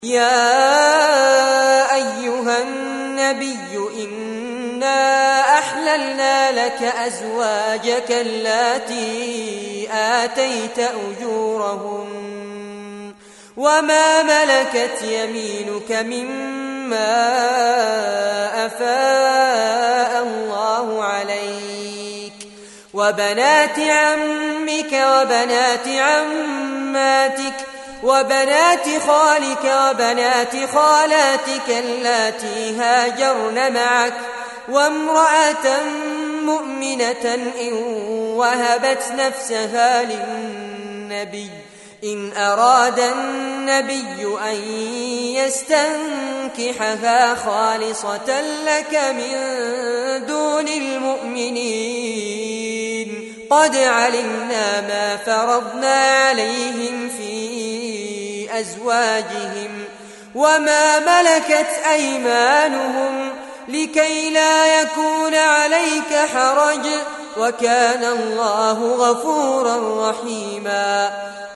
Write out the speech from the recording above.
يا أيها النبي إنا أحللنا لك أزواجك اللاتي آتيت أجورهن وما ملكت يمينك مما أفاء الله عليك وبنات عمك وبنات عماتك وبنات خالك وبنات خالاتك اللاتي هاجرن معك وامرأة مؤمنة إن وهبت نفسها للنبي إن أراد النبي أن يستنكحها خالصة لك من دون المؤمنين قد علمنا ما فرضنا عليهم في أزواجهم وما ملكت أيمانهم لكي لا يكون عليك حرج وكان الله غفورا رحيما